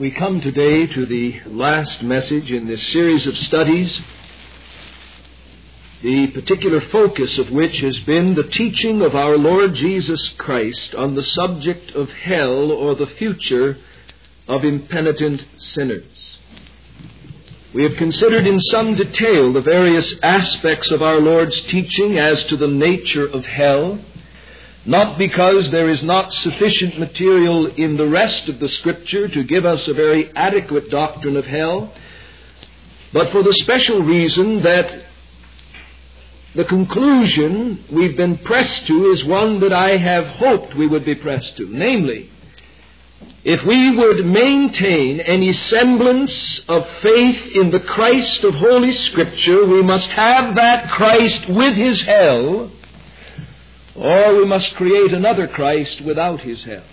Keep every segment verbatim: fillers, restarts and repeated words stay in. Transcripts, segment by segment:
We come today to the last message in this series of studies, the particular focus of which has been the teaching of our Lord Jesus Christ on the subject of hell, or the future of impenitent sinners. We have considered in some detail the various aspects of our Lord's teaching as to the nature of hell, not because there is not sufficient material in the rest of the Scripture to give us a very adequate doctrine of hell, but for the special reason that the conclusion we've been pressed to is one that I have hoped we would be pressed to. Namely, if we would maintain any semblance of faith in the Christ of Holy Scripture, we must have that Christ with his hell, or we must create another Christ without his hell.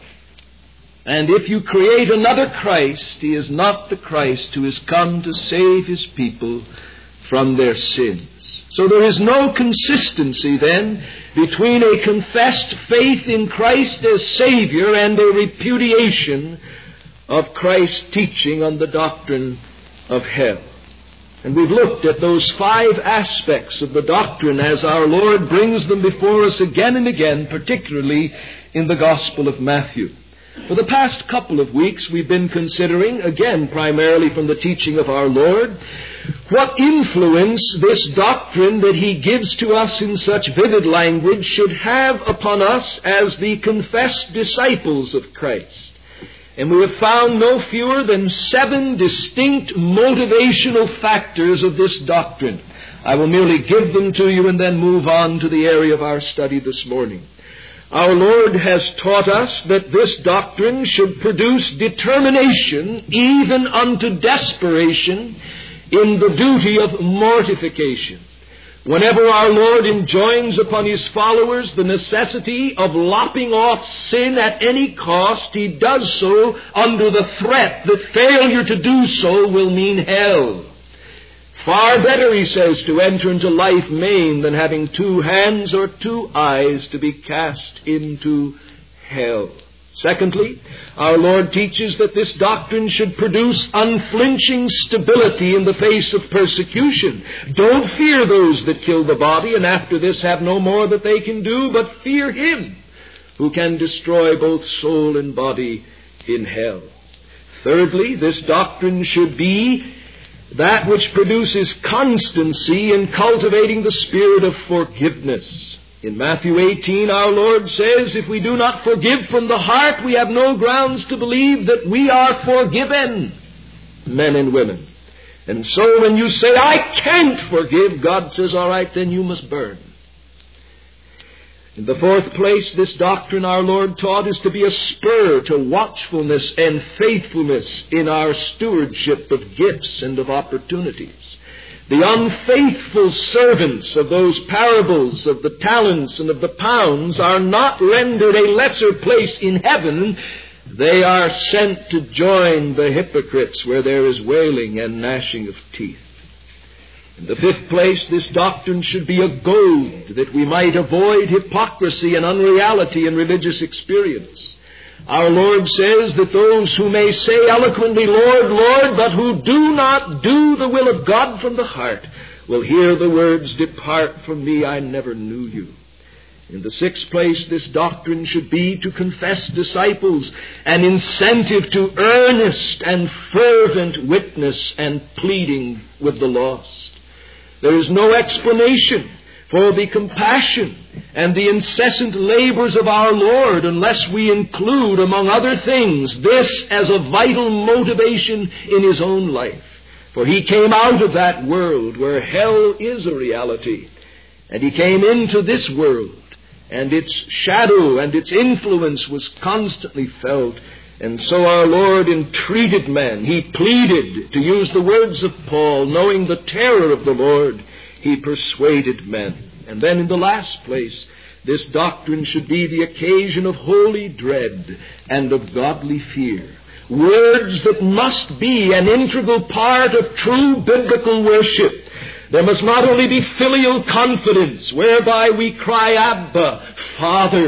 And if you create another Christ, he is not the Christ who has come to save his people from their sins. So there is no consistency then between a confessed faith in Christ as Savior and a repudiation of Christ's teaching on the doctrine of hell. And we've looked at those five aspects of the doctrine as our Lord brings them before us again and again, particularly in the Gospel of Matthew. For the past couple of weeks, we've been considering, again primarily from the teaching of our Lord, what influence this doctrine that he gives to us in such vivid language should have upon us as the confessed disciples of Christ. And we have found no fewer than seven distinct motivational factors of this doctrine. I will merely give them to you and then move on to the area of our study this morning. Our Lord has taught us that this doctrine should produce determination, even unto desperation, in the duty of mortification. Whenever our Lord enjoins upon his followers the necessity of lopping off sin at any cost, he does so under the threat that failure to do so will mean hell. Far better, he says, to enter into life maimed than having two hands or two eyes to be cast into hell. Secondly, our Lord teaches that this doctrine should produce unflinching stability in the face of persecution. Don't fear those that kill the body and after this have no more that they can do, but fear him who can destroy both soul and body in hell. Thirdly, this doctrine should be that which produces constancy in cultivating the spirit of forgiveness. In Matthew eighteen, our Lord says, if we do not forgive from the heart, we have no grounds to believe that we are forgiven, men and women. And so when you say, I can't forgive, God says, all right, then you must burn. In the fourth place, this doctrine our Lord taught is to be a spur to watchfulness and faithfulness in our stewardship of gifts and of opportunities. The unfaithful servants of those parables of the talents and of the pounds are not rendered a lesser place in heaven. They are sent to join the hypocrites where there is wailing and gnashing of teeth. In the fifth place, this doctrine should be a goad that we might avoid hypocrisy and unreality in religious experience. Our Lord says that those who may say eloquently, Lord, Lord, but who do not do the will of God from the heart, will hear the words, depart from me, I never knew you. In the sixth place, this doctrine should be to confessed disciples an incentive to earnest and fervent witness and pleading with the lost. There is no explanation for the compassion and the incessant labors of our Lord unless we include, among other things, this as a vital motivation in his own life. For he came out of that world where hell is a reality, and he came into this world, and its shadow and its influence was constantly felt. And so our Lord entreated men. He pleaded, to use the words of Paul, knowing the terror of the Lord, he persuaded men. And then in the last place, this doctrine should be the occasion of holy dread and of godly fear. Words that must be an integral part of true biblical worship. There must not only be filial confidence, whereby we cry, Abba, Father,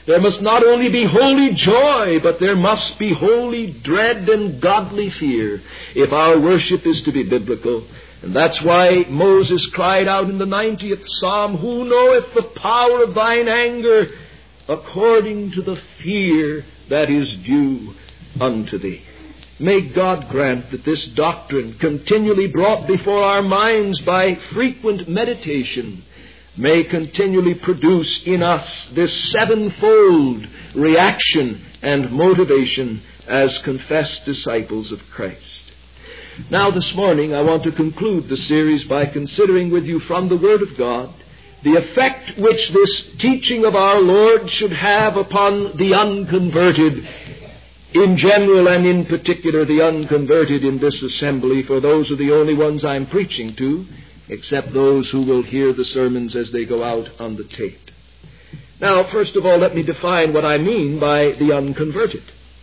There must not only be holy joy, but there must be holy dread and godly fear if our worship is to be biblical. And that's why Moses cried out in the ninetieth Psalm, "Who knoweth the power of thine anger, according to the fear that is due unto thee." May God grant that this doctrine, continually brought before our minds by frequent meditation, may continually produce in us this sevenfold reaction and motivation as confessed disciples of Christ. Now this morning I want to conclude the series by considering with you from the Word of God the effect which this teaching of our Lord should have upon the unconverted in general, and in particular the unconverted in this assembly, for those are the only ones I'm preaching to, except those who will hear the sermons as they go out on the tape. Now, first of all, let me define what I mean by the unconverted.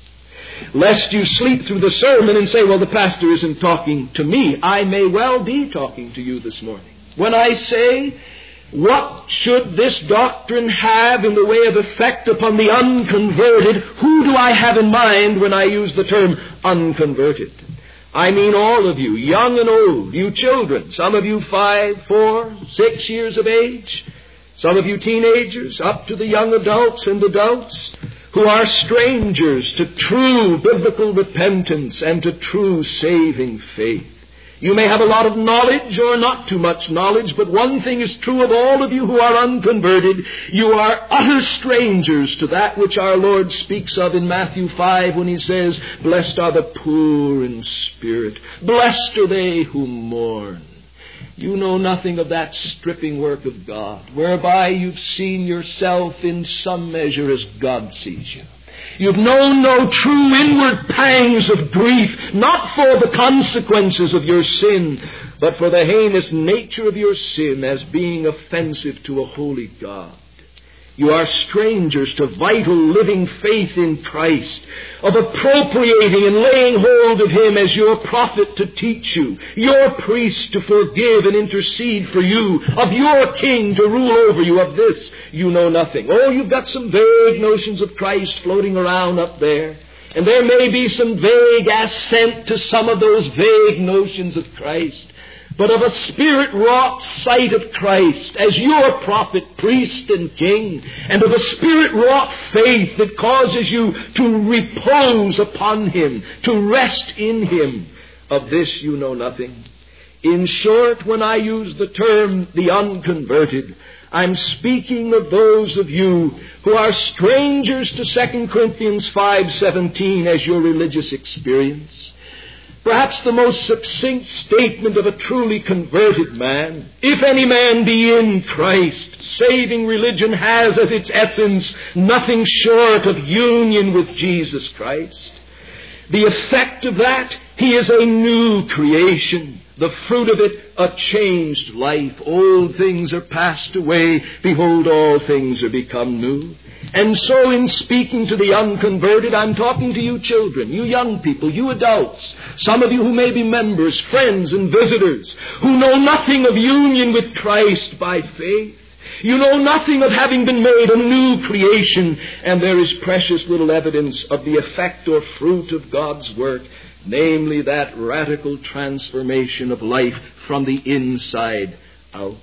Lest you sleep through the sermon and say, well, the pastor isn't talking to me. I may well be talking to you this morning. When I say, what should this doctrine have in the way of effect upon the unconverted, who do I have in mind when I use the term unconverted? I mean all of you, young and old, you children, some of you five, four, six years of age, some of you teenagers, up to the young adults and adults, who are strangers to true biblical repentance and to true saving faith. You may have a lot of knowledge or not too much knowledge, but one thing is true of all of you who are unconverted. You are utter strangers to that which our Lord speaks of in Matthew five when he says, "Blessed are the poor in spirit. Blessed are they who mourn." You know nothing of that stripping work of God, whereby you've seen yourself in some measure as God sees you. You've known no true inward pangs of grief, not for the consequences of your sin, but for the heinous nature of your sin as being offensive to a holy God. You are strangers to vital living faith in Christ, of appropriating and laying hold of Him as your prophet to teach you, your priest to forgive and intercede for you, of your king to rule over you. Of this you know nothing. Oh, you've got some vague notions of Christ floating around up there, and there may be some vague assent to some of those vague notions of Christ. But of a Spirit-wrought sight of Christ as your prophet, priest, and king, and of a Spirit-wrought faith that causes you to repose upon Him, to rest in Him, of this you know nothing. In short, when I use the term the unconverted, I'm speaking of those of you who are strangers to Second Corinthians five seventeen as your religious experience. Perhaps the most succinct statement of a truly converted man. If any man be in Christ, saving religion has as its essence nothing short of union with Jesus Christ. The effect of that, he is a new creation. The fruit of it, a changed life. Old things are passed away. Behold, all things are become new. And so in speaking to the unconverted, I'm talking to you children, you young people, you adults, some of you who may be members, friends, and visitors, who know nothing of union with Christ by faith. You know nothing of having been made a new creation, and there is precious little evidence of the effect or fruit of God's work, namely that radical transformation of life from the inside out.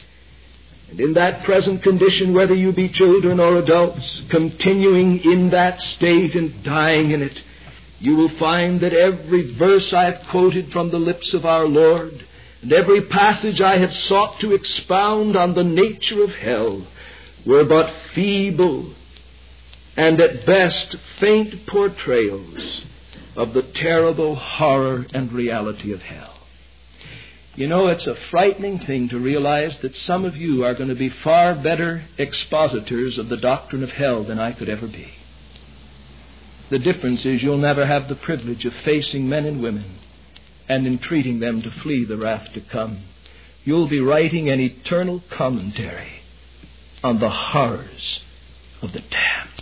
And in that present condition, whether you be children or adults, continuing in that state and dying in it, you will find that every verse I have quoted from the lips of our Lord, and every passage I have sought to expound on the nature of hell, were but feeble and at best faint portrayals of the terrible horror and reality of hell. You know, it's a frightening thing to realize that some of you are going to be far better expositors of the doctrine of hell than I could ever be. The difference is you'll never have the privilege of facing men and women and entreating them to flee the wrath to come. You'll be writing an eternal commentary on the horrors of the damned.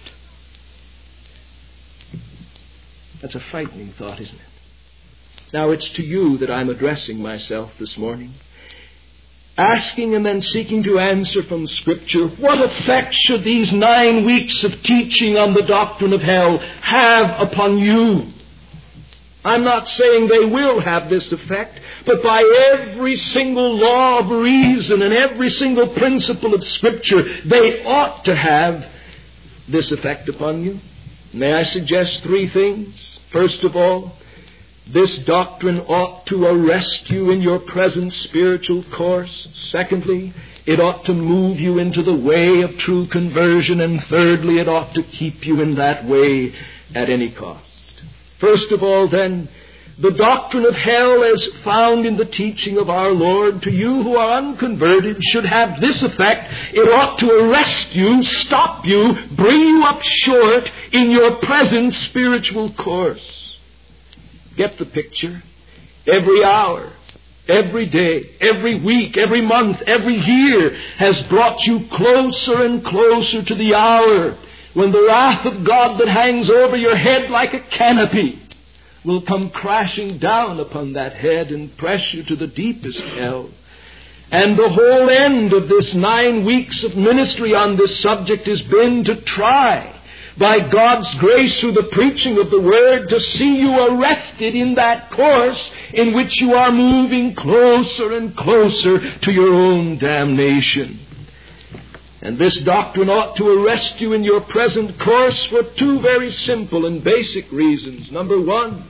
That's a frightening thought, isn't it? Now, it's to you that I'm addressing myself this morning. asking and then seeking to answer from Scripture, what effect should these nine weeks of teaching on the doctrine of hell have upon you? I'm not saying they will have this effect, but by every single law of reason and every single principle of Scripture, they ought to have this effect upon you. May I suggest three things? First of all, this doctrine ought to arrest you in your present spiritual course. Secondly, it ought to move you into the way of true conversion. And thirdly, it ought to keep you in that way at any cost. First of all, then, the doctrine of hell as found in the teaching of our Lord to you who are unconverted should have this effect. It ought to arrest you, stop you, bring you up short in your present spiritual course. Get the picture? Every hour, every day, every week, every month, every year has brought you closer and closer to the hour when the wrath of God that hangs over your head like a canopy will come crashing down upon that head and press you to the deepest hell. And the whole end of this nine weeks of ministry on this subject has been to try, by God's grace through the preaching of the Word, to see you arrested in that course in which you are moving closer and closer to your own damnation. And this doctrine ought to arrest you in your present course for two very simple and basic reasons. Number one,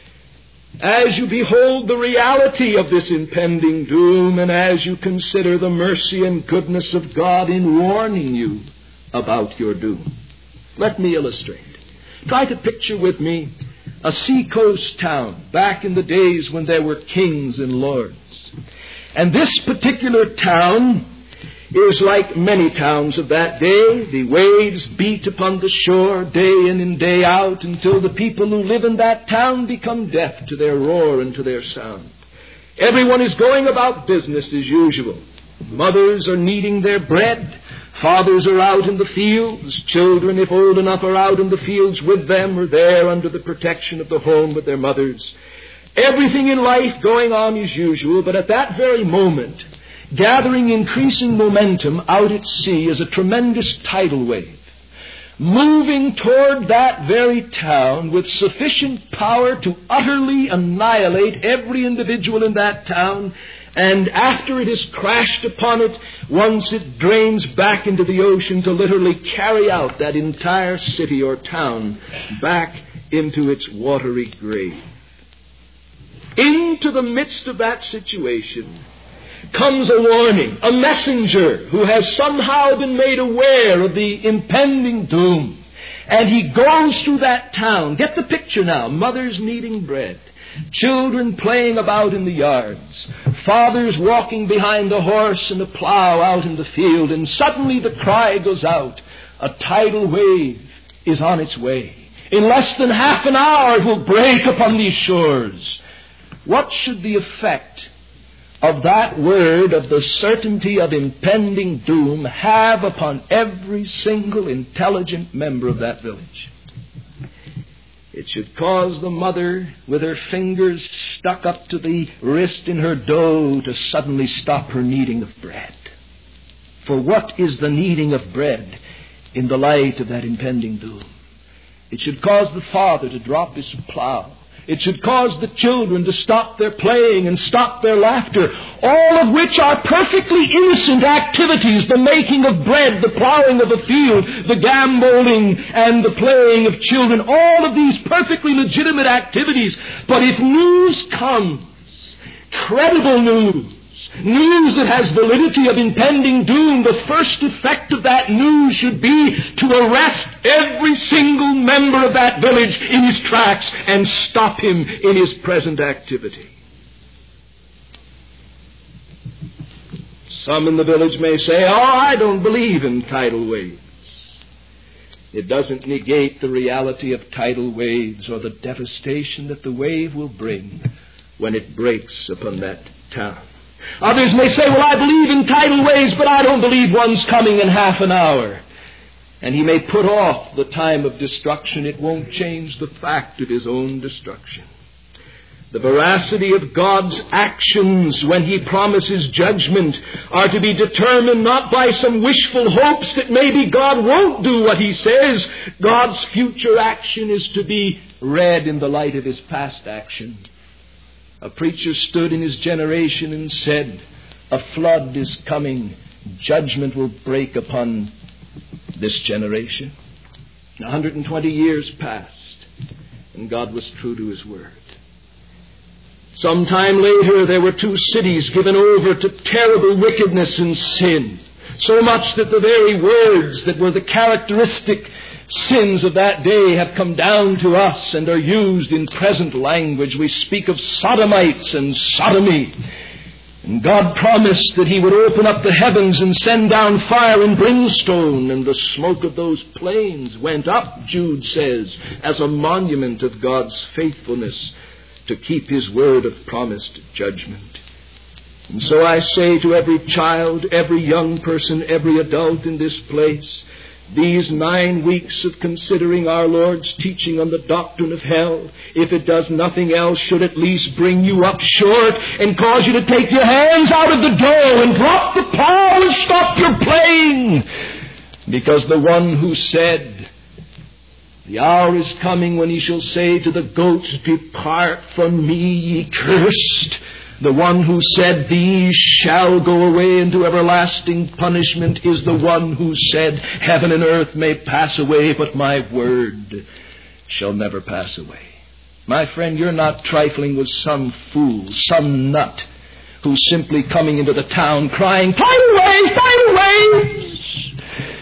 as you behold the reality of this impending doom and as you consider the mercy and goodness of God in warning you about your doom. Let me illustrate. Try to picture with me a seacoast town back in the days when there were kings and lords. And this particular town is like many towns of that day. The waves beat upon the shore day in and day out until the people who live in that town become deaf to their roar and to their sound. Everyone is going about business as usual. Mothers are kneading their bread. Fathers are out in the fields. Children, if old enough, are out in the fields with them or there under the protection of the home with their mothers. Everything in life going on as usual, but at that very moment, gathering increasing momentum out at sea is a tremendous tidal wave, moving toward that very town with sufficient power to utterly annihilate every individual in that town. And after it has crashed upon it, once it drains back into the ocean to literally carry out that entire city or town back into its watery grave. Into the midst of that situation comes a warning, a messenger who has somehow been made aware of the impending doom. And he goes through that town. Get the picture now. Mothers kneading bread. Children playing about in the yards. Fathers walking behind a horse and a plow out in the field. And suddenly the cry goes out. A tidal wave is on its way. In less than half an hour it will break upon these shores. What should the effect of that word of the certainty of impending doom have upon every single intelligent member of that village? It should cause the mother, with her fingers stuck up to the wrist in her dough, to suddenly stop her kneading of bread. For what is the kneading of bread in the light of that impending doom? It should cause the father to drop his plow. It should cause the children to stop their playing and stop their laughter, all of which are perfectly innocent activities, the making of bread, the plowing of a field, the gamboling and the playing of children, all of these perfectly legitimate activities. But if news comes, credible news, news that has validity of impending doom, the first effect of that news should be to arrest every single member of that village in his tracks and stop him in his present activity. Some in the village may say, oh, I don't believe in tidal waves. It doesn't negate the reality of tidal waves or the devastation that the wave will bring when it breaks upon that town. Others may say, well, I believe in tidal waves, but I don't believe one's coming in half an hour. And he may put off the time of destruction. It won't change the fact of his own destruction. The veracity of God's actions when He promises judgment are to be determined not by some wishful hopes that maybe God won't do what He says. God's future action is to be read in the light of His past action. A preacher stood in his generation and said, "A flood is coming. Judgment will break upon this generation." one hundred twenty years passed, and God was true to His word. Sometime later, there were two cities given over to terrible wickedness and sin, so much that the very words that were the characteristic sins of that day have come down to us and are used in present language. We speak of sodomites and sodomy. And God promised that He would open up the heavens and send down fire and brimstone, and the smoke of those plains went up, Jude says, as a monument of God's faithfulness to keep His word of promised judgment. And so I say to every child, every young person, every adult in this place, these nine weeks of considering our Lord's teaching on the doctrine of hell, if it does nothing else, should at least bring you up short and cause you to take your hands out of the dough and drop the plow and stop your playing. Because the one who said, "The hour is coming when He shall say to the goats, 'Depart from me, ye cursed,' the one who said, 'These shall go away into everlasting punishment,' is the one who said, 'Heaven and earth may pass away, but my word shall never pass away.'" My friend, you're not trifling with some fool, some nut, who's simply coming into the town crying, "Tidal waves, tidal waves!"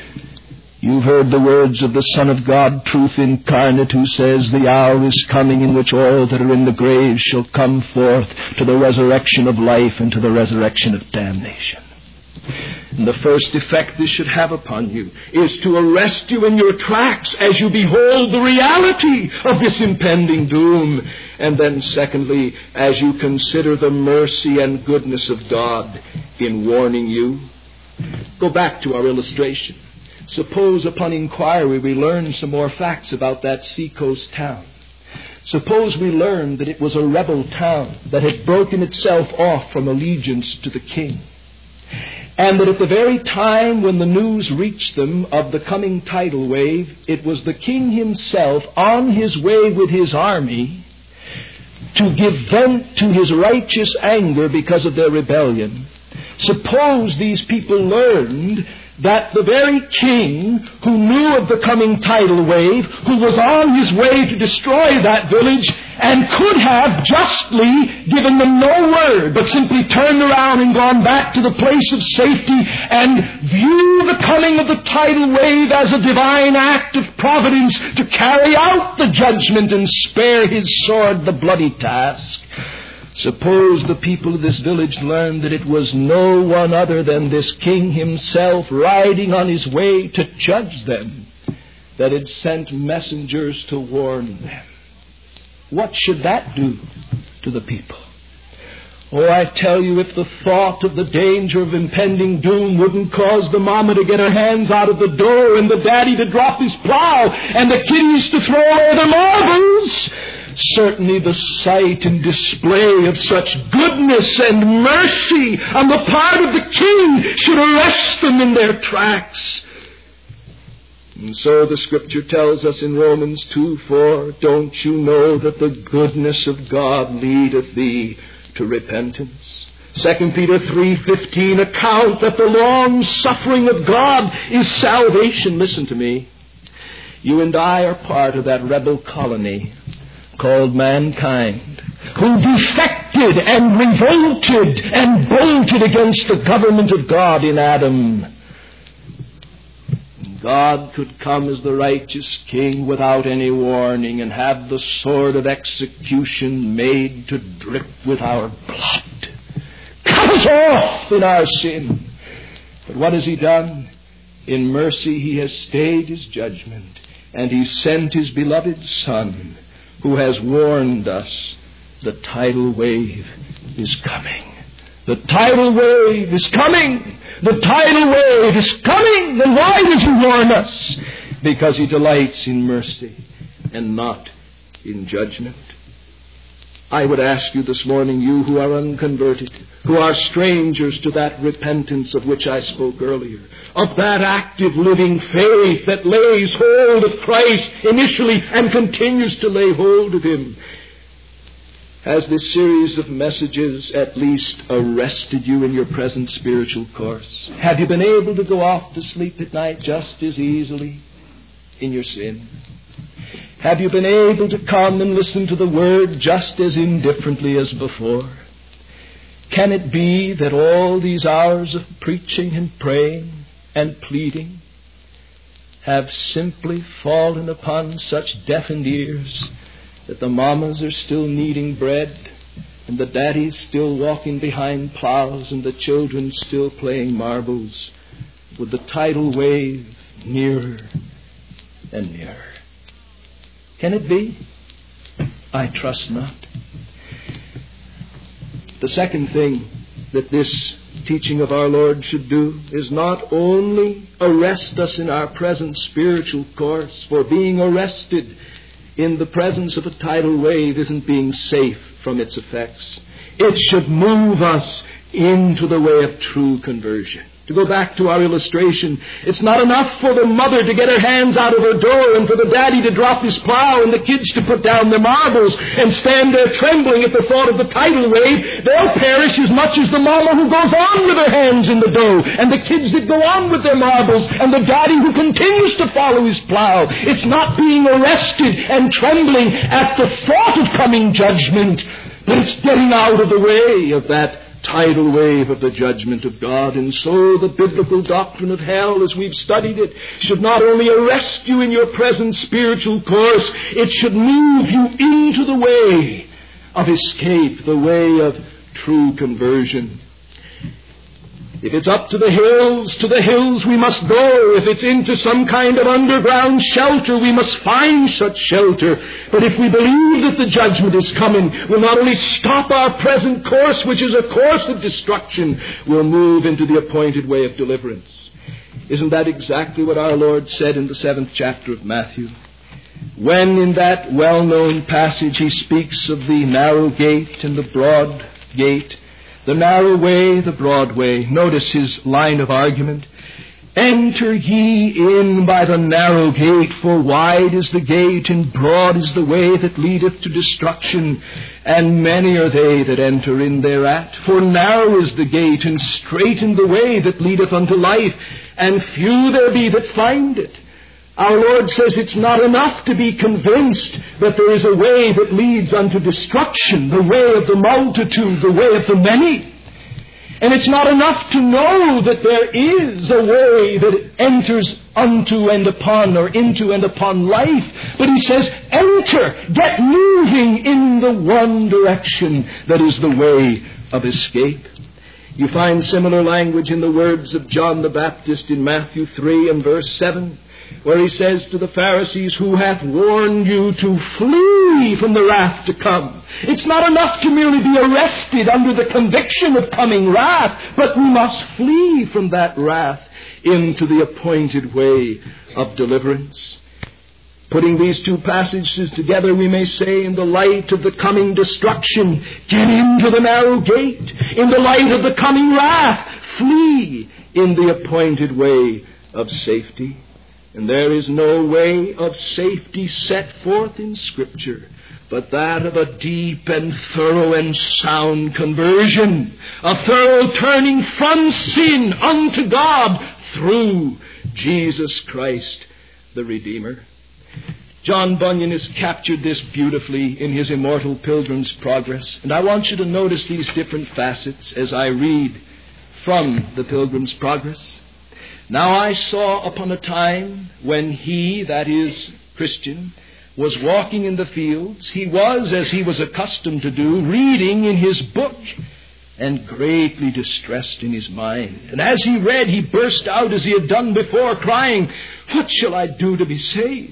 You've heard the words of the Son of God, truth incarnate, who says, "The hour is coming in which all that are in the grave shall come forth to the resurrection of life and to the resurrection of damnation." And the first effect this should have upon you is to arrest you in your tracks as you behold the reality of this impending doom. And then secondly, as you consider the mercy and goodness of God in warning you. Go back to our illustration. Suppose upon inquiry we learn some more facts about that seacoast town. Suppose we learn that it was a rebel town that had broken itself off from allegiance to the king. And that at the very time when the news reached them of the coming tidal wave, it was the king himself on his way with his army to give vent to his righteous anger because of their rebellion. Suppose these people learned that the very king who knew of the coming tidal wave, who was on his way to destroy that village, and could have justly given them no word, but simply turned around and gone back to the place of safety and view the coming of the tidal wave as a divine act of providence to carry out the judgment and spare his sword the bloody task. Suppose the people of this village learned that it was no one other than this king himself riding on his way to judge them, that had sent messengers to warn them. What should that do to the people? Oh, I tell you, if the thought of the danger of impending doom wouldn't cause the mama to get her hands out of the dough and the daddy to drop his plow and the kiddies to throw away their marbles, certainly the sight and display of such goodness and mercy on the part of the king should arrest them in their tracks. And so the Scripture tells us in Romans two four, "Don't you know that the goodness of God leadeth thee to repentance?" Second Peter three fifteen, "Account that the long suffering of God is salvation." Listen to me. You and I are part of that rebel colony called mankind, who defected and revolted and bolted against the government of God in Adam. God could come as the righteous king without any warning and have the sword of execution made to drip with our blood. Cut us off in our sin. But what has he done? In mercy he has stayed his judgment, and he sent his beloved Son, who has warned us the tidal wave is coming. The tidal wave is coming. The tidal wave is coming. And why does he warn us? Because he delights in mercy and not in judgment. I would ask you this morning, you who are unconverted, who are strangers to that repentance of which I spoke earlier, of that active living faith that lays hold of Christ initially and continues to lay hold of Him. Has this series of messages at least arrested you in your present spiritual course? Have you been able to go off to sleep at night just as easily in your sin? Have you been able to come and listen to the Word just as indifferently as before? Can it be that all these hours of preaching and praying and pleading have simply fallen upon such deafened ears that the mamas are still kneading bread and the daddies still walking behind plows and the children still playing marbles with the tidal wave nearer and nearer? Can it be? I trust not. The second thing that this teaching of our Lord should do is not only arrest us in our present spiritual course, for being arrested in the presence of a tidal wave isn't being safe from its effects. It should move us into the way of true conversion. To go back to our illustration, it's not enough for the mother to get her hands out of her door and for the daddy to drop his plow and the kids to put down their marbles and stand there trembling at the thought of the tidal wave. They'll perish as much as the mama who goes on with her hands in the dough and the kids that go on with their marbles and the daddy who continues to follow his plow. It's not being arrested and trembling at the thought of coming judgment, but it's getting out of the way of that tidal wave of the judgment of God. And so the biblical doctrine of hell, as we've studied it, should not only arrest you in your present spiritual course, it should move you into the way of escape, the way of true conversion. If it's up to the hills, to the hills we must go. If it's into some kind of underground shelter, we must find such shelter. But if we believe that the judgment is coming, we'll not only stop our present course, which is a course of destruction, we'll move into the appointed way of deliverance. Isn't that exactly what our Lord said in the seventh chapter of Matthew? When in that well-known passage he speaks of the narrow gate and the broad gate, the narrow way, the broad way. Notice his line of argument. Enter ye in by the narrow gate, for wide is the gate, and broad is the way that leadeth to destruction, and many are they that enter in thereat. For narrow is the gate, and straitened the way that leadeth unto life, and few there be that find it. Our Lord says it's not enough to be convinced that there is a way that leads unto destruction, the way of the multitude, the way of the many. And it's not enough to know that there is a way that enters unto and upon or into and upon life. But he says, enter, get moving in the one direction that is the way of escape. You find similar language in the words of John the Baptist in Matthew three and verse seven. Where he says to the Pharisees, who hath warned you to flee from the wrath to come. It's not enough to merely be arrested under the conviction of coming wrath, but we must flee from that wrath into the appointed way of deliverance. Putting these two passages together, we may say, in the light of the coming destruction, get into the narrow gate. In the light of the coming wrath, flee in the appointed way of safety. And there is no way of safety set forth in Scripture but that of a deep and thorough and sound conversion, a thorough turning from sin unto God through Jesus Christ the Redeemer. John Bunyan has captured this beautifully in his immortal Pilgrim's Progress, and I want you to notice these different facets as I read from the Pilgrim's Progress. Now I saw upon a time when he, that is, Christian, was walking in the fields. He was, as he was accustomed to do, reading in his book, and greatly distressed in his mind. And as he read, he burst out as he had done before, crying, "What shall I do to be saved?"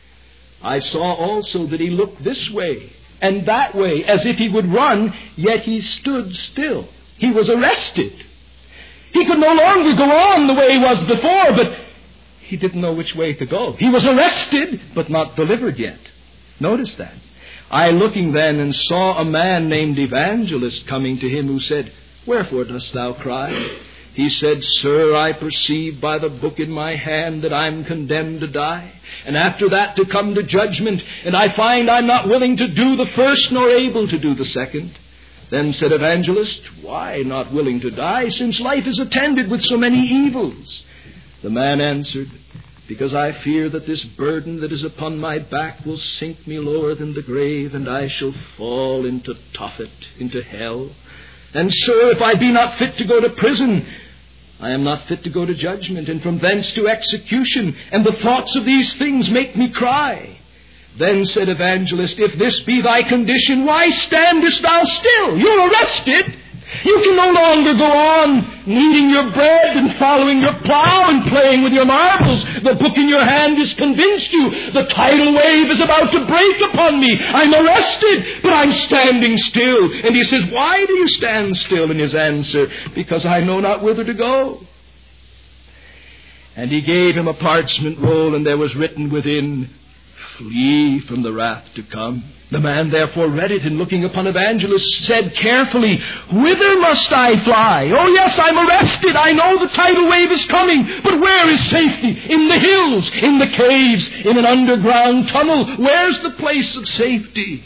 I saw also that he looked this way and that way, as if he would run, yet he stood still. He was arrested. He could no longer go on the way he was before, but he didn't know which way to go. He was arrested, but not delivered yet. Notice that. I looking then and saw a man named Evangelist coming to him, who said, Wherefore dost thou cry? He said, Sir, I perceive by the book in my hand that I'm condemned to die, and after that to come to judgment, and I find I'm not willing to do the first nor able to do the second. Then said Evangelist, Why not willing to die, since life is attended with so many evils? The man answered, Because I fear that this burden that is upon my back will sink me lower than the grave, and I shall fall into Tophet, into hell. And, sir, if I be not fit to go to prison, I am not fit to go to judgment, and from thence to execution, and the thoughts of these things make me cry. Then said Evangelist, If this be thy condition, why standest thou still? You're arrested. You can no longer go on kneading your bread and following your plow and playing with your marbles. The book in your hand has convinced you. The tidal wave is about to break upon me. I'm arrested, but I'm standing still. And he says, Why do you stand still? And his answer, Because I know not whither to go. And he gave him a parchment roll, and there was written within, Flee from the wrath to come. The man therefore read it, and looking upon Evangelist, said carefully, Whither must I fly? Oh yes, I'm arrested. I know the tidal wave is coming. But where is safety? In the hills, in the caves, in an underground tunnel. Where's the place of safety?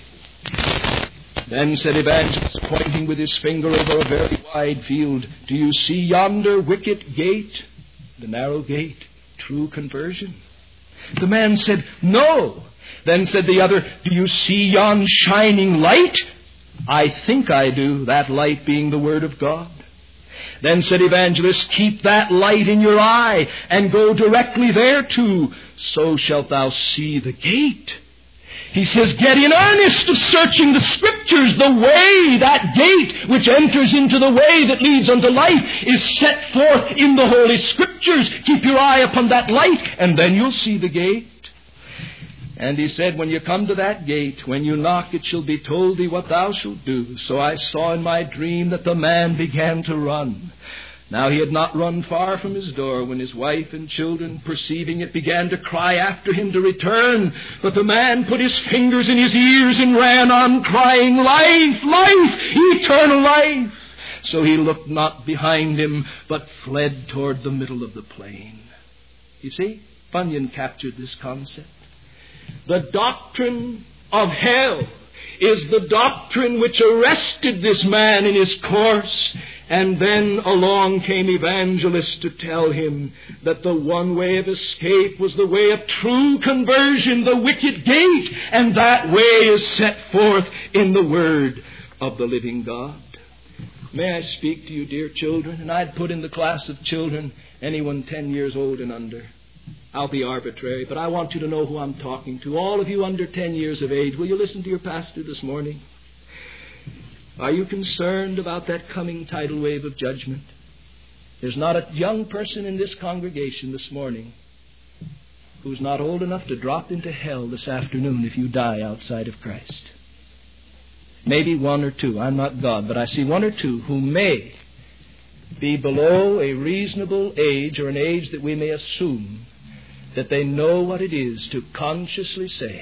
Then said Evangelist, pointing with his finger over a very wide field, Do you see yonder wicket gate? The narrow gate, true conversion. The man said, No. Then said the other, Do you see yon shining light? I think I do, that light being the Word of God. Then said Evangelist, Keep that light in your eye, and go directly thereto, so shalt thou see the gate. He says, Get in earnest of searching the Scriptures. The way, that gate which enters into the way that leads unto life, is set forth in the Holy Scriptures. Keep your eye upon that light, and then you'll see the gate. And he said, When you come to that gate, when you knock, it shall be told thee what thou shalt do. So I saw in my dream that the man began to run. Now he had not run far from his door when his wife and children, perceiving it, began to cry after him to return. But the man put his fingers in his ears and ran on, crying, Life, life, eternal life. So he looked not behind him, but fled toward the middle of the plain. You see, Bunyan captured this concept. The doctrine of hell is the doctrine which arrested this man in his course. And then along came Evangelist to tell him that the one way of escape was the way of true conversion, the wicket gate. And that way is set forth in the Word of the living God. May I speak to you, dear children? And I'd put in the class of children anyone ten years old and under. I'll be arbitrary, but I want you to know who I'm talking to. All of you under ten years of age, will you listen to your pastor this morning? Are you concerned about that coming tidal wave of judgment? There's not a young person in this congregation this morning who's not old enough to drop into hell this afternoon if you die outside of Christ. Maybe one or two. I'm not God, but I see one or two who may be below a reasonable age, or an age that we may assume that they know what it is to consciously say,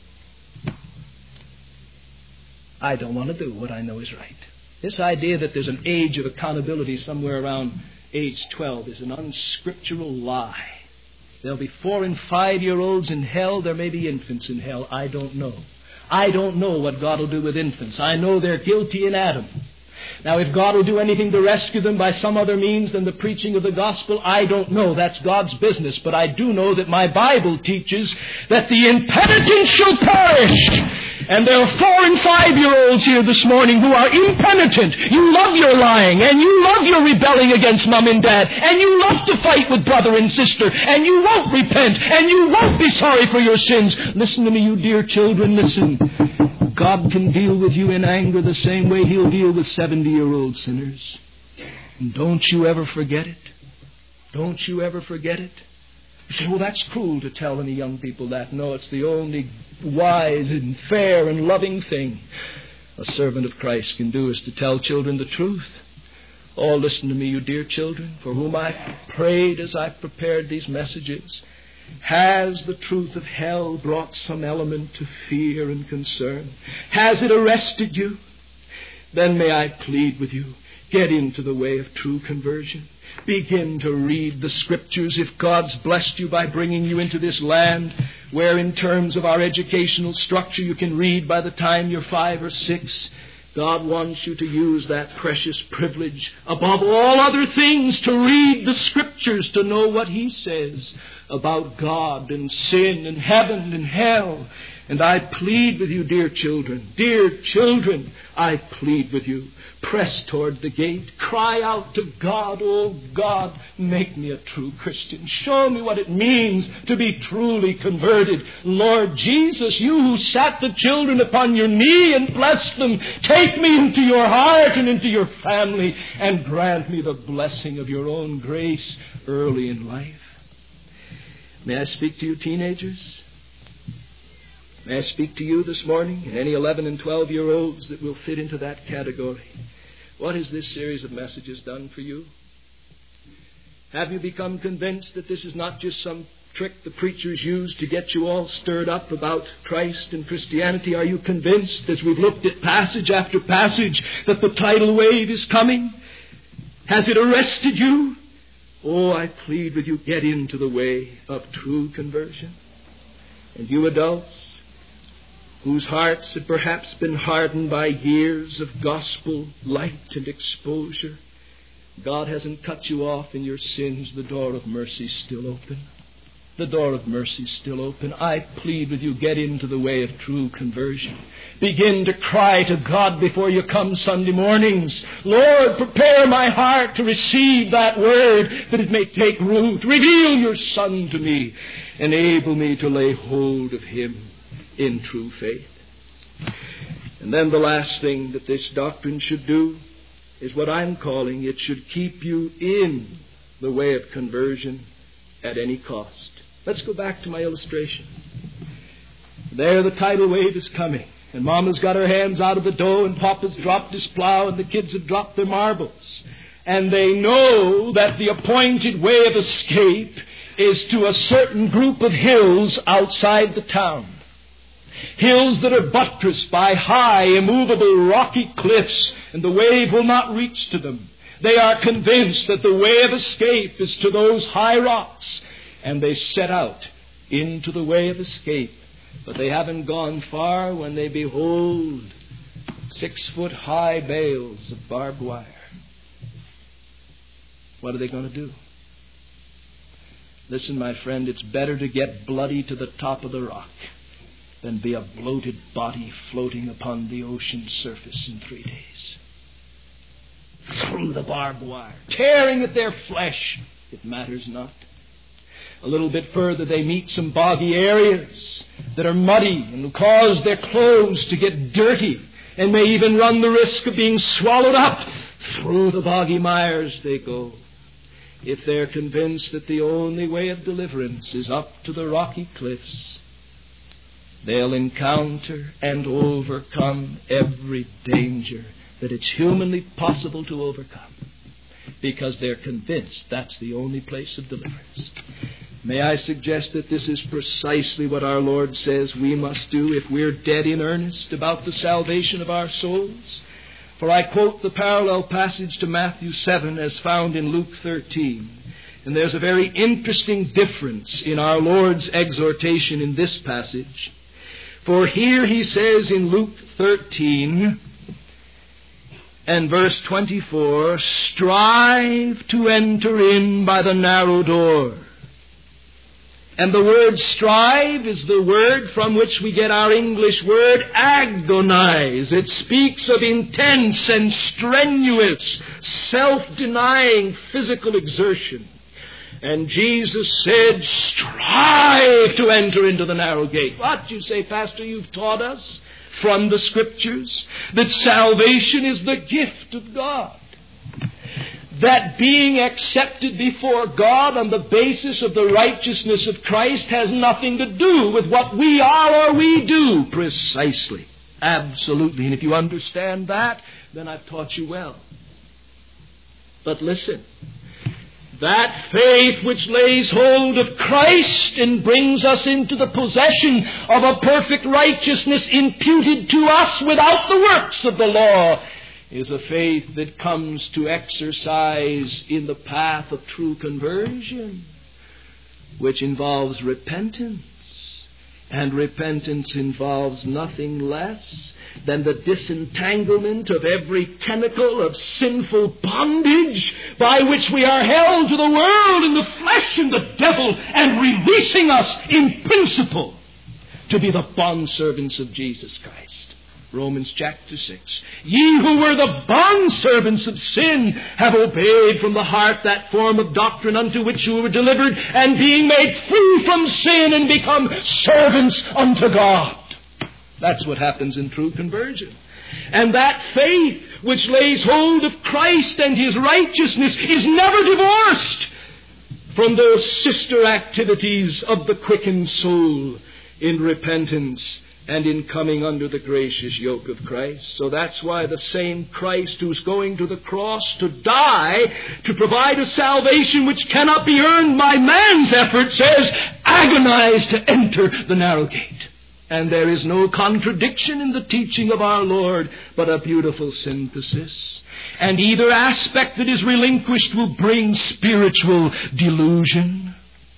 I don't want to do what I know is right. This idea that there's an age of accountability somewhere around age twelve is an unscriptural lie. There'll be four and five-year-olds in hell. There may be infants in hell. I don't know. I don't know what God will do with infants. I know they're guilty in Adam. Now, if God will do anything to rescue them by some other means than the preaching of the gospel, I don't know. That's God's business. But I do know that my Bible teaches that the impenitent shall perish. And there are four and five-year-olds here this morning who are impenitent. You love your lying, and you love your rebelling against mom and dad, and you love to fight with brother and sister, and you won't repent, and you won't be sorry for your sins. Listen to me, you dear children, listen. God can deal with you in anger the same way He'll deal with seventy-year-old sinners. And don't you ever forget it. Don't you ever forget it. You say, well, that's cruel to tell any young people that. No, it's the only wise and fair and loving thing a servant of Christ can do, is to tell children the truth. Oh, listen to me, you dear children, for whom I prayed as I prepared these messages. Has the truth of hell brought some element of fear and concern? Has it arrested you? Then may I plead with you, get into the way of true conversion. Begin to read the Scriptures. If God's blessed you by bringing you into this land where in terms of our educational structure you can read by the time you're five or six, God wants you to use that precious privilege above all other things to read the Scriptures, to know what He says about God and sin and heaven and hell. And I plead with you, dear children, dear children, I plead with you, press toward the gate, cry out to God, oh God, make me a true Christian. Show me what it means to be truly converted. Lord Jesus, you who sat the children upon your knee and blessed them, take me into your heart and into your family and grant me the blessing of your own grace early in life. May I speak to you, teenagers? May I speak to you this morning, and any eleven and twelve-year-olds that will fit into that category? What has this series of messages done for you? Have you become convinced that this is not just some trick the preachers use to get you all stirred up about Christ and Christianity? Are you convinced, as we've looked at passage after passage, that the tidal wave is coming? Has it arrested you? Oh, I plead with you, get into the way of true conversion. And you adults, whose hearts have perhaps been hardened by years of gospel light and exposure, God hasn't cut you off in your sins. The door of mercy is still open. The door of mercy is still open. I plead with you, get into the way of true conversion. Begin to cry to God before you come Sunday mornings. Lord, prepare my heart to receive that word, that it may take root. Reveal your Son to me. Enable me to lay hold of Him in true faith. And then the last thing that this doctrine should do is what I'm calling, it should keep you in the way of conversion at any cost. Let's go back to my illustration. There the tidal wave is coming, and Mama's got her hands out of the dough, and Papa's dropped his plow, and the kids have dropped their marbles. And they know that the appointed way of escape is to a certain group of hills outside the town. Hills that are buttressed by high, immovable, rocky cliffs, and the wave will not reach to them. They are convinced that the way of escape is to those high rocks, and they set out into the way of escape. But they haven't gone far when they behold six-foot-high bales of barbed wire. What are they going to do? Listen, my friend, it's better to get bloody to the top of the rock than be a bloated body floating upon the ocean surface in three days. Through the barbed wire, tearing at their flesh, it matters not. A little bit further, they meet some boggy areas that are muddy and cause their clothes to get dirty and may even run the risk of being swallowed up. Through the boggy mires they go. If they're convinced that the only way of deliverance is up to the rocky cliffs, they'll encounter and overcome every danger that it's humanly possible to overcome, because they're convinced that's the only place of deliverance. May I suggest that this is precisely what our Lord says we must do if we're dead in earnest about the salvation of our souls? For I quote the parallel passage to Matthew seven as found in Luke thirteen. And there's a very interesting difference in our Lord's exhortation in this passage. For here he says in Luke thirteen and verse twenty-four, strive to enter in by the narrow door. And the word strive is the word from which we get our English word agonize. It speaks of intense and strenuous, self-denying physical exertion. And Jesus said, strive to enter into the narrow gate. What, you say, Pastor, you've taught us from the Scriptures that salvation is the gift of God. That being accepted before God on the basis of the righteousness of Christ has nothing to do with what we are or we do. Precisely. Absolutely. And if you understand that, then I've taught you well. But listen. That faith which lays hold of Christ and brings us into the possession of a perfect righteousness imputed to us without the works of the law is a faith that comes to exercise in the path of true conversion, which involves repentance. And repentance involves nothing less than the disentanglement of every tentacle of sinful bondage by which we are held to the world and the flesh and the devil, and releasing us in principle to be the bondservants of Jesus Christ. Romans chapter six. Ye who were the bondservants of sin have obeyed from the heart that form of doctrine unto which you were delivered, and being made free from sin and become servants unto God. That's what happens in true conversion. And that faith which lays hold of Christ and His righteousness is never divorced from those sister activities of the quickened soul in repentance and in coming under the gracious yoke of Christ. So that's why the same Christ who's going to the cross to die to provide a salvation which cannot be earned by man's effort says, agonize to enter the narrow gate. And there is no contradiction in the teaching of our Lord, but a beautiful synthesis. And either aspect that is relinquished will bring spiritual delusion.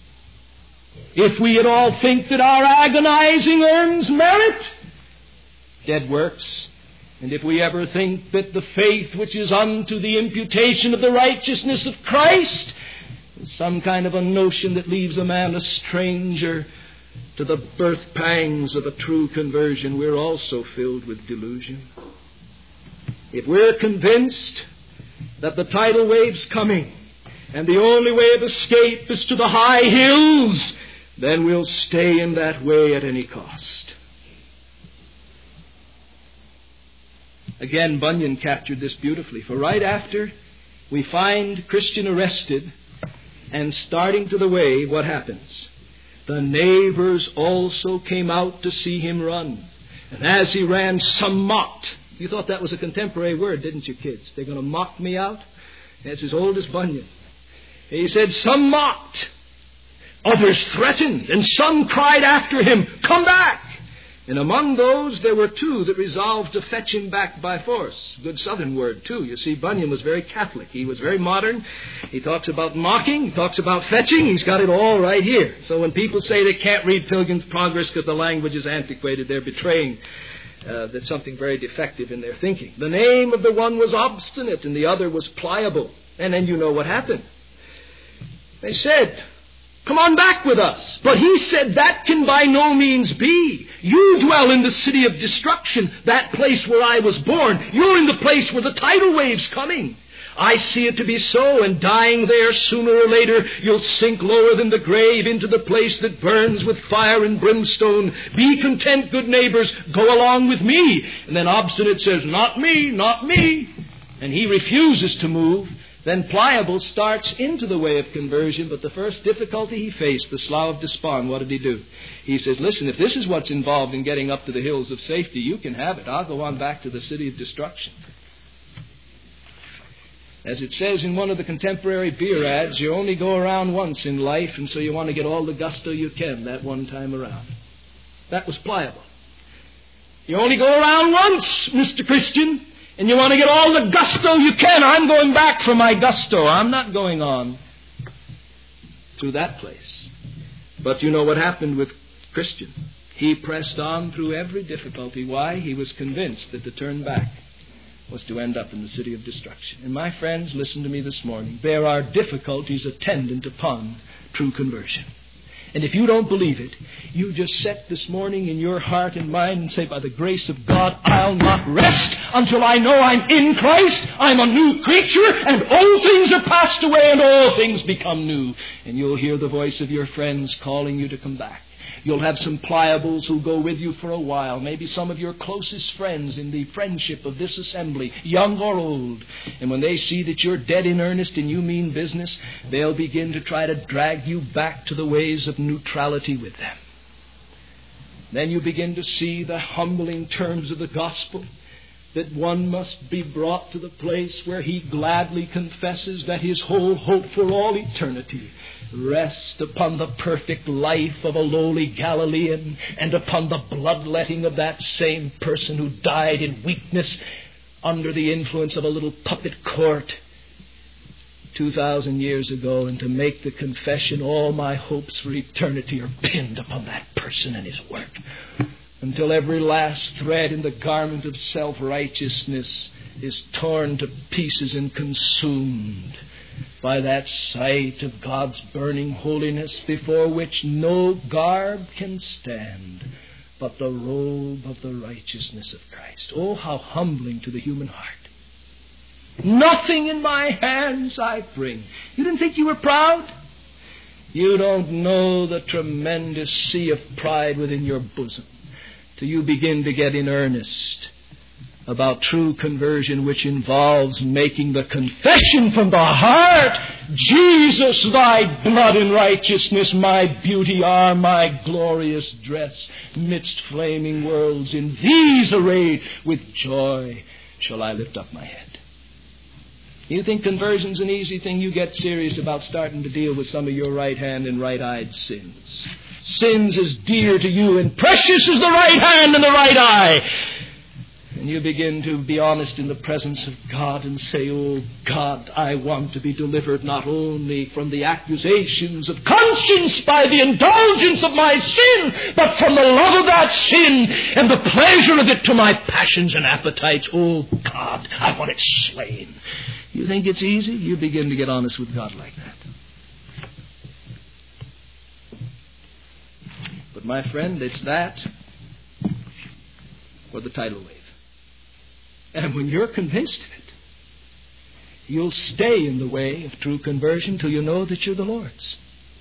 If we at all think that our agonizing earns merit, dead works. And if we ever think that the faith which is unto the imputation of the righteousness of Christ is some kind of a notion that leaves a man a stranger to the birth pangs of a true conversion, we're also filled with delusion. If we're convinced that the tidal wave's coming and the only way of escape is to the high hills, then we'll stay in that way at any cost. Again, Bunyan captured this beautifully, for right after we find Christian arrested and starting to the way, what happens? The neighbors also came out to see him run. And as he ran, some mocked. You thought that was a contemporary word, didn't you, kids? They're going to mock me out? That's as old as Bunyan. He said, some mocked. Others threatened, and some cried after him, come back! And among those, there were two that resolved to fetch him back by force. Good southern word, too. You see, Bunyan was very Catholic. He was very modern. He talks about mocking. He talks about fetching. He's got it all right here. So when people say they can't read Pilgrim's Progress because the language is antiquated, they're betraying uh, that something very defective in their thinking. The name of the one was Obstinate, and the other was Pliable. And then you know what happened. They said, come on back with us. But he said, that can by no means be. You dwell in the city of destruction, that place where I was born. You're in the place where the tidal wave's coming. I see it to be so, and dying there, sooner or later, you'll sink lower than the grave into the place that burns with fire and brimstone. Be content, good neighbors, go along with me. And then Obstinate says, not me, not me. And he refuses to move. Then Pliable starts into the way of conversion, but the first difficulty he faced, the Slough of Despond, what did he do? He says, listen, if this is what's involved in getting up to the hills of safety, you can have it. I'll go on back to the city of destruction. As it says in one of the contemporary beer ads, you only go around once in life, and so you want to get all the gusto you can that one time around. That was Pliable. You only go around once, Mister Christian. And you want to get all the gusto you can. I'm going back for my gusto. I'm not going on to that place. But you know what happened with Christian. He pressed on through every difficulty. Why? He was convinced that to turn back was to end up in the city of destruction. And my friends, listen to me this morning. There are difficulties attendant upon true conversion. And if you don't believe it, you just set this morning in your heart and mind and say, by the grace of God, I'll not rest until I know I'm in Christ. I'm a new creature, and old things are passed away, and all things become new. And you'll hear the voice of your friends calling you to come back. You'll have some pliables who'll go with you for a while, maybe some of your closest friends in the friendship of this assembly, young or old. And when they see that you're dead in earnest and you mean business, they'll begin to try to drag you back to the ways of neutrality with them. Then you begin to see the humbling terms of the gospel. that one must be brought to the place where he gladly confesses that his whole hope for all eternity rests upon the perfect life of a lowly Galilean and upon the bloodletting of that same person who died in weakness under the influence of a little puppet court two thousand years ago, and to make the confession, all my hopes for eternity are pinned upon that person and his work, until every last thread in the garment of self-righteousness is torn to pieces and consumed by that sight of God's burning holiness, before which no garb can stand but the robe of the righteousness of Christ. Oh, how humbling to the human heart. Nothing in my hands I bring. You didn't think you were proud? You don't know the tremendous sea of pride within your bosom till you begin to get in earnest about true conversion, which involves making the confession from the heart, Jesus, thy blood and righteousness, my beauty are my glorious dress, midst flaming worlds, in these arrayed with joy shall I lift up my head. You think conversion's an easy thing? You get serious about starting to deal with some of your right hand and right-eyed sins. Sins as dear to you and precious as the right hand and the right eye. And you begin to be honest in the presence of God and say, oh God, I want to be delivered not only from the accusations of conscience by the indulgence of my sin, but from the love of that sin and the pleasure of it to my passions and appetites. Oh God, I want it slain. You think it's easy? You begin to get honest with God like that. But my friend, it's that or the tidal wave. And when you're convinced of it, you'll stay in the way of true conversion till you know that you're the Lord's.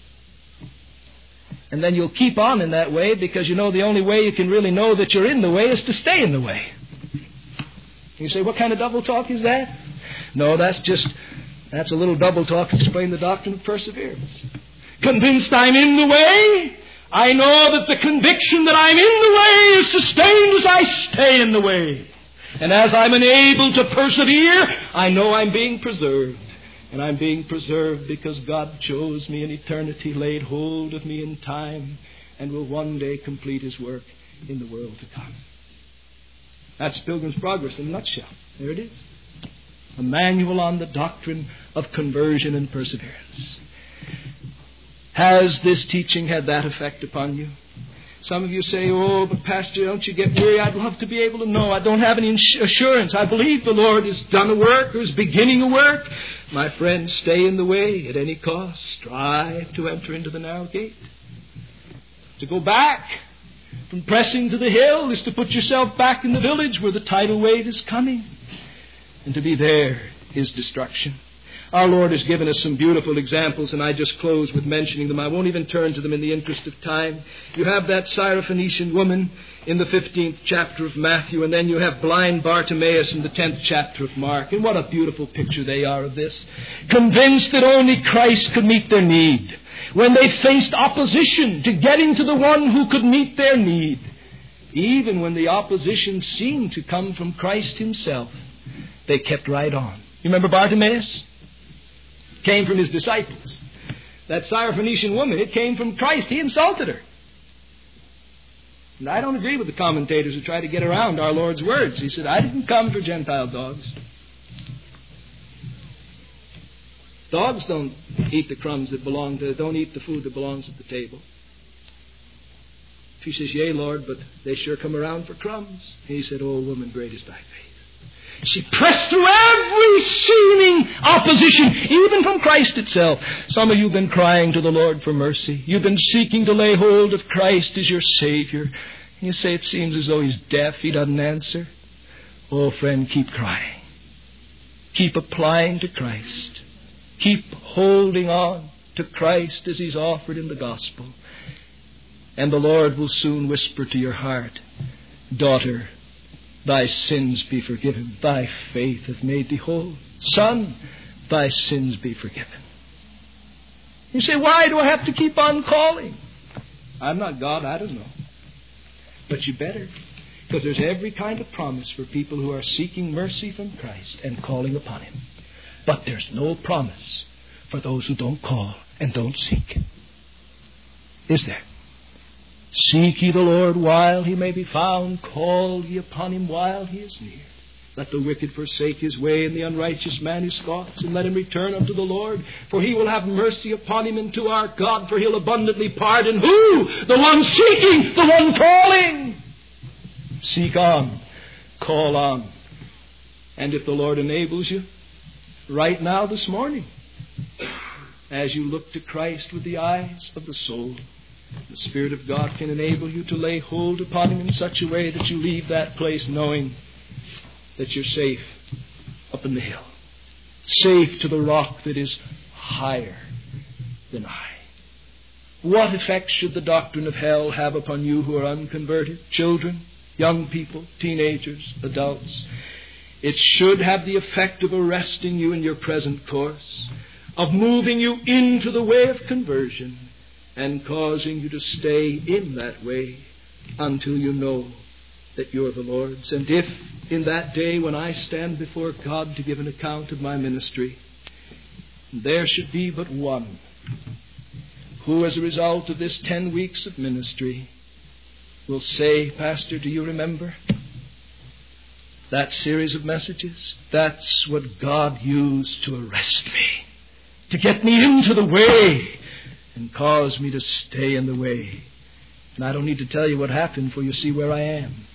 And then you'll keep on in that way, because you know the only way you can really know that you're in the way is to stay in the way. You say, what kind of double talk is that? No, that's just, that's a little double talk to explain the doctrine of perseverance. Convinced I'm in the way, I know that the conviction that I'm in the way is sustained as I stay in the way. And as I'm unable to persevere, I know I'm being preserved. And I'm being preserved because God chose me in eternity, laid hold of me in time, and will one day complete His work in the world to come. That's Pilgrim's Progress in a nutshell. There it is. A manual on the doctrine of conversion and perseverance. Has this teaching had that effect upon you? Some of you say, oh, but Pastor, don't you get weary? I'd love to be able to know. I don't have any assurance. I believe the Lord has done a work or is beginning a work. My friend, stay in the way at any cost. Strive to enter into the narrow gate. To go back from pressing to the hill is to put yourself back in the village where the tidal wave is coming. And to be there is destruction. Our Lord has given us some beautiful examples, and I just close with mentioning them. I won't even turn to them in the interest of time. You have that Syrophoenician woman in the fifteenth chapter of Matthew, and then you have blind Bartimaeus in the tenth chapter of Mark. And what a beautiful picture they are of this. Convinced that only Christ could meet their need. When they faced opposition to getting to the one who could meet their need, even when the opposition seemed to come from Christ Himself, they kept right on. You remember Bartimaeus? Came from his disciples. That Syrophoenician woman, it came from Christ. He insulted her. And I don't agree with the commentators who try to get around our Lord's words. He said, I didn't come for Gentile dogs. Dogs don't eat the crumbs that belong to, don't eat the food that belongs at the table. She says, yea, Lord, but they sure come around for crumbs. He said, oh, woman, great is thy faith. She pressed through every seeming opposition, even from Christ itself. Some of you have been crying to the Lord for mercy. You've been seeking to lay hold of Christ as your Savior. You say it seems as though He's deaf. He doesn't answer. Oh, friend, keep crying. Keep applying to Christ. Keep holding on to Christ as He's offered in the gospel. And the Lord will soon whisper to your heart, daughter, thy sins be forgiven. Thy faith hath made thee whole. Son, thy sins be forgiven. You say, why do I have to keep on calling? I'm not God, I don't know. But you better. Because there's every kind of promise for people who are seeking mercy from Christ and calling upon Him. But there's no promise for those who don't call and don't seek. Is there? Seek ye the Lord while He may be found. Call ye upon Him while He is near. Let the wicked forsake his way, and the unrighteous man his thoughts, and let him return unto the Lord. For He will have mercy upon him, and to our God, for He'll abundantly pardon. Who? The one seeking, the one calling. Seek on, call on. And if the Lord enables you, right now this morning, as you look to Christ with the eyes of the soul, the Spirit of God can enable you to lay hold upon Him in such a way that you leave that place knowing that you're safe up in the hill, safe to the rock that is higher than I. What effect should the doctrine of hell have upon you who are unconverted, children, young people, teenagers, adults? It should have the effect of arresting you in your present course, of moving you into the way of conversion and causing you to stay in that way until you know that you're the Lord's. And if in that day when I stand before God to give an account of my ministry, there should be but one who, as a result of this ten weeks of ministry, will say, Pastor, do you remember that series of messages? That's what God used to arrest me, to get me into the way and cause me to stay in the way. And I don't need to tell you what happened, for you see where I am.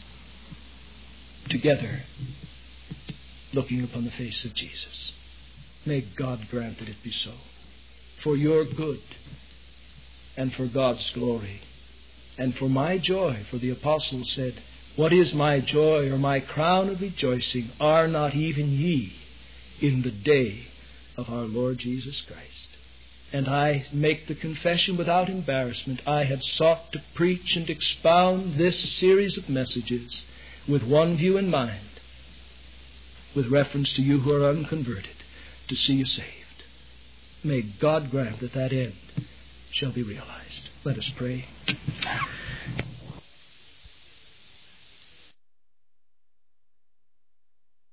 Together, looking upon the face of Jesus. May God grant that it be so, for your good and for God's glory and for my joy. For the apostle said, what is my joy or my crown of rejoicing? Are not even ye in the day of our Lord Jesus Christ? And I make the confession without embarrassment. I have sought to preach and expound this series of messages with one view in mind, with reference to you who are unconverted, to see you saved. May God grant that that end shall be realized. Let us pray.